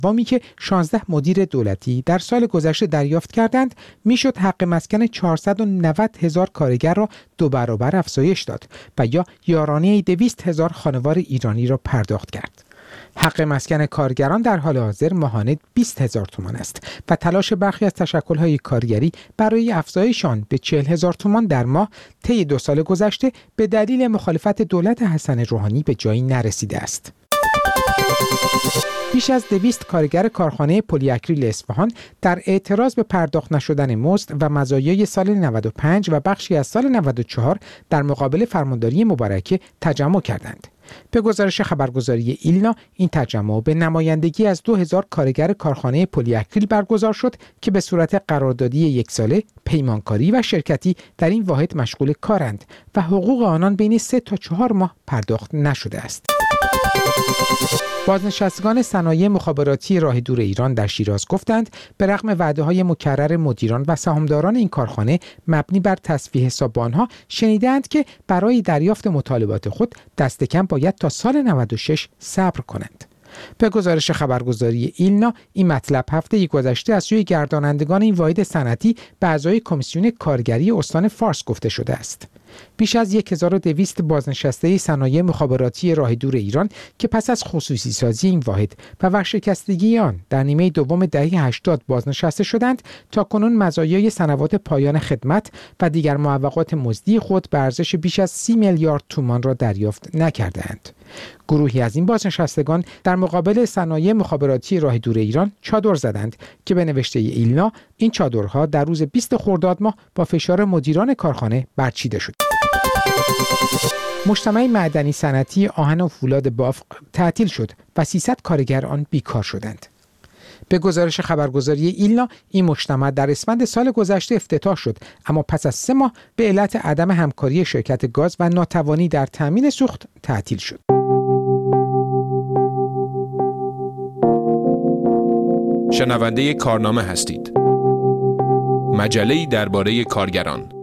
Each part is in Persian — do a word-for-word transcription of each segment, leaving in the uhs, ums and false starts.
وامی که شانزده مدیر دولتی در سال گذشته دریافت کردند میشد حق مسکن چهارصد و نود هزار کارگر را دو برابر افزایش داد و یا یارانه دویست هزار خانوار ایرانی را پرداخت کرد. حق مسکن کارگران در حال حاضر ماهانه بیست هزار تومان است و تلاش برخی از تشکل‌های کارگری برای افزایش آن به چهل هزار تومان در ماه طی دو سال گذشته به دلیل مخالفت دولت حسن روحانی به جایی نرسیده است. بیش از دویست کارگر کارخانه پلی اکریل اصفهان در اعتراض به پرداخت نشدن مزد و مزایای سال نود و پنج و بخشی از سال نود و چهار در مقابل فرمانداری مبارکه تجمع کردند. به گزارش خبرگزاری ایلنا، این تجمع به نمایندگی از دو هزار کارگر کارخانه پلی اکریل برگزار شد که به صورت قراردادی یک ساله، پیمانکاری و شرکتی در این واحد مشغول کارند و حقوق آنان بین سه تا چهار ماه پرداخت نشده است. بازنشستگان صنایع مخابراتی راه دور ایران در شیراز گفتند به رغم وعده‌های مکرر مدیران و سهامداران این کارخانه مبنی بر تصفیه حساب آنها، شنیدند که برای دریافت مطالبات خود دست کم باید تا سال نود و شش صبر کنند. به گزارش خبرگزاری ایلنا، این مطلب هفته گذشته از سوی گردانندگان این واحد صنعتی به اعضای کمیسیون کارگری استان فارس گفته شده است. بیش از هزار و دویست بازنشسته صنایع مخابراتی راه دور ایران که پس از خصوصی سازی این واحد و ورشکستگی آن در نیمه دوم دهه هشتاد بازنشسته شدند، تا کنون مزایای سنوات پایان خدمت و دیگر معوقات مزدی خود به ارزش بیش از سی میلیارد تومان را دریافت نکردند. گروهی از این بازنشستگان در مقابل صنایع مخابراتی راه دور ایران چادر زدند که به نوشته ایلنا این چادرها در روز بیست خرداد ماه با فشار مدیران کارخانه برچیده شد. مجتمع معدنی صنعتی آهن و فولاد بافق تعطیل شد و سیصد کارگر آن بیکار شدند. به گزارش خبرگزاری ایلنا، این مجتمع در اسفند سال گذشته افتتاح شد، اما پس از سه ماه به علت عدم همکاری شرکت گاز و ناتوانی در تامین سوخت تعطیل شد. شنونده کارنامه هستید. مجله‌ای درباره کارگران.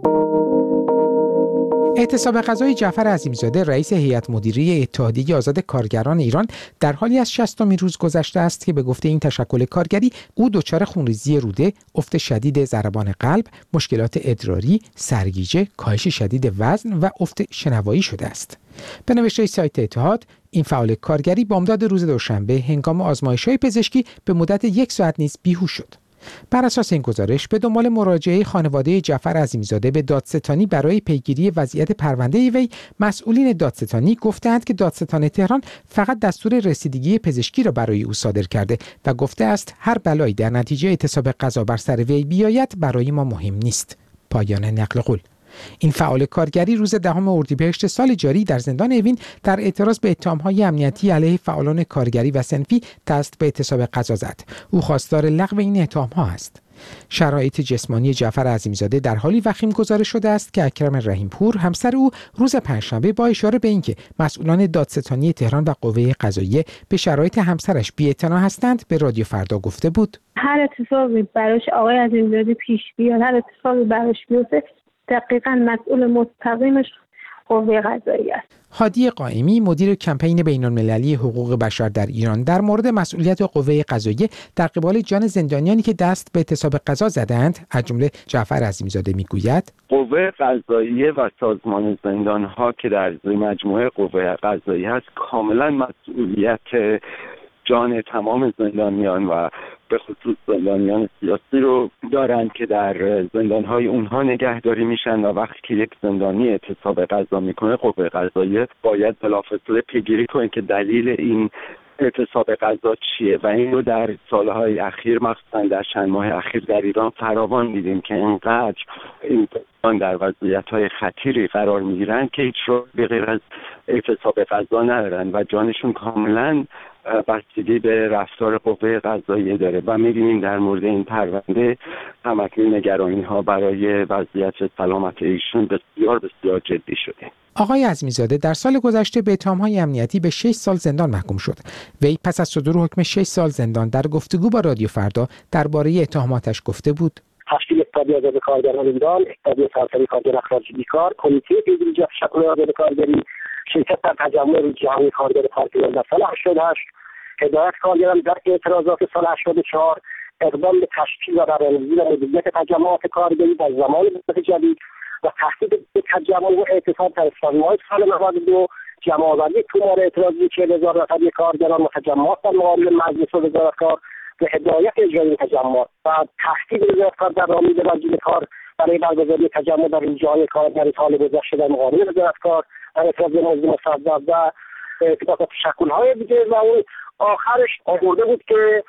اعتصاب غذای جعفر عظیمزاده رئیس هیئت مدیره اتحادیه آزاد کارگران ایران در حالی از شصتمین روز گذشته است که به گفته این تشکل کارگری او دچار خونریزی روده، افت شدید ضربان قلب، مشکلات ادراری، سرگیجه، کاهش شدید وزن و افت شنوایی شده است. به نوشته سایت اتحاد، این فعال کارگری بامداد روز دوشنبه هنگام آزمایش‌های پزشکی به مدت یک ساعت نیز بیهوش شد. بر اساس این گزارش، به دنبال مراجعه خانواده جعفر عظیمزاده به دادستانی برای پیگیری وضعیت پرونده وی، مسئولین دادستانی گفتند که دادستان تهران فقط دستور رسیدگی پزشکی را برای او صادر کرده و گفته است هر بلایی در نتیجه اعتصاب غذا بر سر وی بیاید برای ما مهم نیست. پایان نقل قول. این فعال کارگری روز دهم اردیبهشت سال جاری در زندان اوین در اعتراض به اتهام‌های امنیتی علیه فعالان کارگری و صنفی دست به اعتصاب غذا زد. او خواستار لغو این اتهام‌ها است. شرایط جسمانی جعفر عظیمزاده در حالی وخیم گزارش شده است که اکرم رحیمپور همسر او روز پنجشنبه با اشاره به اینکه مسئولان دادستانی تهران و قوه قضاییه به شرایط همسرش بی‌اعتنا هستند به رادیو فردا گفته بود: هر اتفاقی براش آقای عظیمزاده پیش بیاد، هر اتفاقی براش بیفته، دقیقاً مسئول مستقیمش قوه قضاییه است. هادی قائمی، مدیر کمپین بین‌المللی حقوق بشر در ایران، در مورد مسئولیت قوه قضاییه در قبال جان زندانیانی که دست به اعتصاب غذا زدند، از جمله جعفر عظیمزاده، میگوید: قوه قضاییه و سازمان زندان‌ها که در مجموعه قوه قضاییه است، کاملا مسئولیت جان تمام زندانیان و به خصوص زندانیان سیاسی رو دارند که در زندانهای اونها نگهداری میشن و وقتی که یک زندانی اعتصاب غذا میکنه، قوه قضاییه باید بلافاصله پیگیری کنه که دلیل این اعتصاب غذا چیه و این رو در سالهای اخیر، مخصوصا در چند ماه اخیر در ایران فراوان دیدیم که اینقدر این در وضعیت‌های خطیری قرار میگیرن که هیچ رو به غیر از اعتصاب غذا ندارن و جانشون کاملا بستگی به رفتار قوه قضاییه داره و می‌بینیم در مورد این پرونده همکنون نگرانی‌ها برای وضعیت سلامت ایشون بسیار بسیار جدی شده. آقای عظیمزاده در سال گذشته به اتهام‌های امنیتی به شش سال زندان محکوم شد. وی پس از صدور حکم شش سال زندان در گفتگو با رادیو فردا درباره اتهاماتش گفته بود: تشکیل اتحادیه آزاد کارگران ایران، اتحادیه سراسری کارگر اخراج بیکار، کمیته پیگیری تشکل آزاد کارگری، شرکت در تجمع روز جهانی کارگر پارتیان در سال هشتاد و هشت هدایت کارگران در اعتراضات سال هشتاد و چهار، اقدام به تشکیل و برنامه‌ریزی و مدیریت تجمعات کارگری در زمان دولت جدید و تهدید به تجمع و اعتصاب در اسفند سال نود و دو، جمع‌آوری تومار اعتراضی چهل هزار نفری کارگران و تجمعات در مقابل مجلس وزارت کار و هدایت اجرای تجمعات و تهدید وزارت کار در رامی وزیر کار برای برگزاری تجمع در روزهای کار در سال گذشته در مقابل وزارت کار و اعتراض موضوع مصوب و اتفاقات تشکل‌های دیگه. و اون آخرش آورده بود که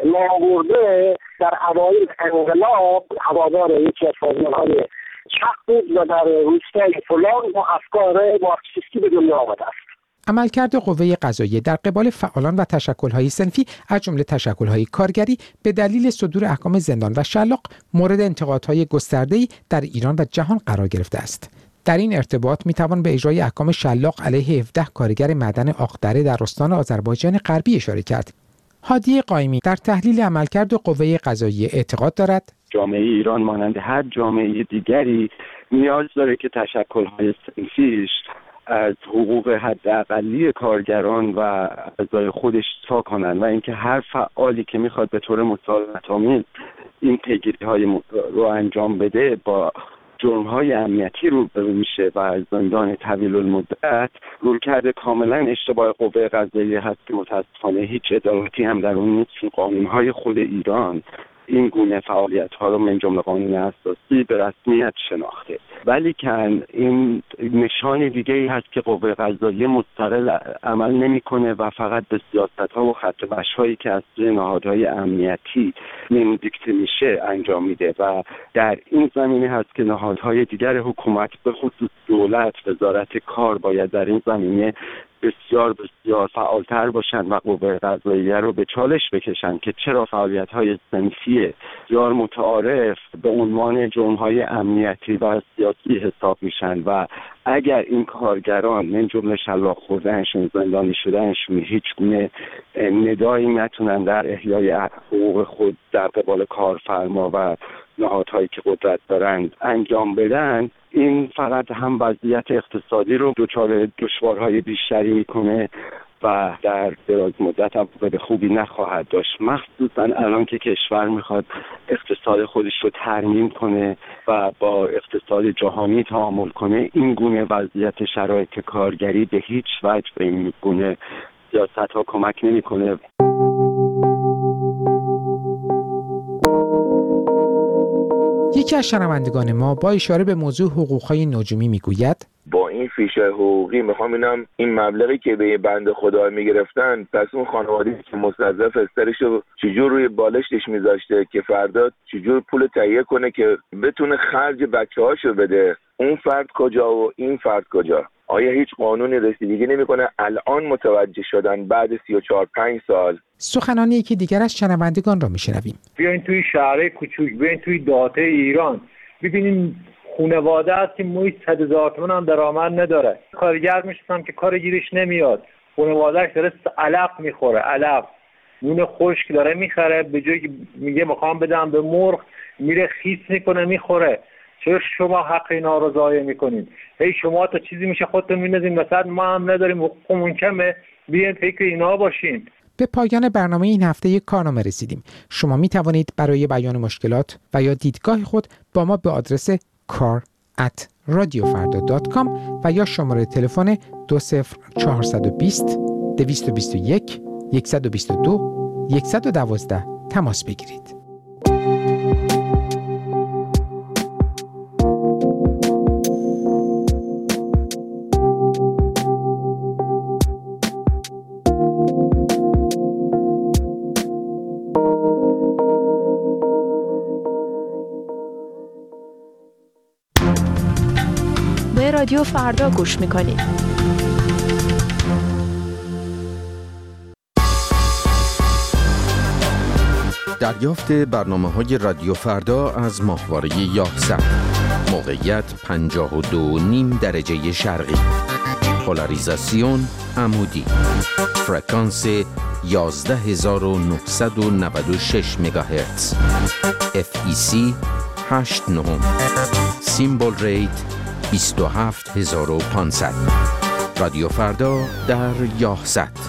نامبرده در اوایل انقلاب هوادار یکی از سازمان‌های چپ بود و در روستای فلان با افکار مارکسیستی به دنیا آمده است. عملکرد قوه قضاییه در قبال فعالان و تشکل‌های صنفی از جمله تشکل‌های کارگری به دلیل صدور احکام زندان و شلاق مورد انتقادهای گسترده‌ای در ایران و جهان قرار گرفته است. در این ارتباط میتوان به اجرای احکام شلاق علیه هفده کارگر معدن آقدره در استان آذربایجان غربی اشاره کرد. هادی قائمی در تحلیل عملکرد قوه قضاییه اعتقاد دارد جامعه ایران مانند هر جامعه دیگری نیاز داره که تشکل‌های صنفیش از حقوق حداقلی کارگران و اعضای خودش دفاع کنند و اینکه هر فعالی که میخواد به طور مسالمت‌آمیز این پیگیری‌های رو انجام بده با جرم‌های امنیتی روبرو میشه و از زندان طویل المدت رویکرد کاملا اشتباه قوه قضاییه هست که متاسفانه هیچ عدالتی هم در اون نیست. قانون‌های خود ایران این گونه فعالیت‌ها رو من جمله قانون اساسی به رسمیت شناخته، ولی کن این نشان دیگه‌ای هست که قوه قضاییه مستقل عمل نمی‌کنه و فقط به سیاست‌ها و خط کش‌هایی که از سوی نهادهای امنیتی این دیکته میشه انجام میده و در این زمینه هست که نهادهای دیگر حکومت به خصوص دولت، وزارت کار باید در این زمینه بسیار بسیار فعالتر باشن و قوه قضاییه رو به چالش بکشن که چرا فعالیت‌های صنفی بسیار متعارف به عنوان جرم‌های امنیتی و سیاسی حساب میشن و اگر این کارگران من جمله شلاق خوردنشون، زندانی شدنشون هیچ گونه ندایی نتونن در احیای حقوق خود در قبال کارفرما و نهادهایی که قدرت دارند انجام بدن، این فقط هم وضعیت اقتصادی رو دچار دشوارهای بیشتری میکنه و در دراز مدت هم به خوبی نخواهد داشت، مخصوصا الان که کشور میخواد اقتصاد خودش رو ترمیم کنه و با اقتصاد جهانی تعامل کنه. این گونه وضعیت شرایط کارگری به هیچ وجه به این گونه سیاست ها کمک نمیکنه. یکی از شنوندگان ما با اشاره به موضوع حقوق‌های نجومی میگوید با این فیشه حقوقی میخوام اینم این مبلغی که به بنده خدا میگرفتن پس اون خانواده‌ای که مستضعف استرشو چجور روی بالشتش میذاشته که فردا چجور پول تهیه کنه که بتونه خرج بچه‌هاشو بده، اون فرد کجا و این فرد کجا؟ آیا هیچ قانونی رسیدگی نمیکنه؟ الان متوجه شدن بعد سی و چهار پنج سال. سخنانی که دیگر از شنوندگان را میشنویم. بیاین توی شهرهای کوچوک، بیاین توی دهات ایران، ببینین خانواده است که محیط صد هزار تومان هم درآمد نداره، کارگر میشم که کار گیرش نمیاد، خانواده‌اش داره علف میخوره، علف نون خشک داره میخره، به جایی که میگه میخوام بدم به مرغ میره خیس میکنه میخوره. چرا شما حق اینا رو ضایع میکنید؟ هی شما تا چیزی میشه خودتون میندازین مثلا ما هم نداریم، حقوقمون کمه، بیاین فکر اینا باشین. به پایان برنامه این هفته یک کارنامه رسیدیم. شما می توانید برای بیان مشکلات و یا دیدگاه خود با ما به آدرس کار ات رادیو فردا دات کام و یا شماره تلفن دو صفر چهار دو صفر دو دو یک یک دو دو یک یک یک تماس بگیرید. رادیو فردا گوش میکنید. دریافت برنامه‌های رادیو فردا از ماهواره یاهصد. موقعیت پنجاه و دو و نیم درجه شرقی. پولاریزاسیون عمودی. فرکانس یازده هزار و نهصد و نود و شش مگاهرتز. اف ای سی هشت نهم. سیمبل ریت بیست و هفت هزار و پانصد. رادیو فردا در یاهصد.